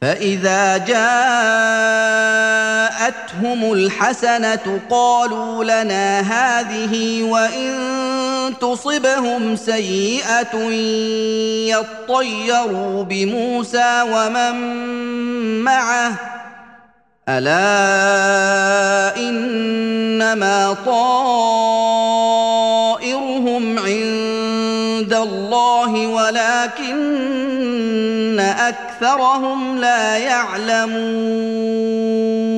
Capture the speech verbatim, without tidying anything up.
فإذا جاءتهم الحسنة قالوا لنا هذه وإن تصبهم سيئة يطيروا بموسى ومن معه ألا إنما طائرهم عند الله ولكن أكثرهم لا يعلمون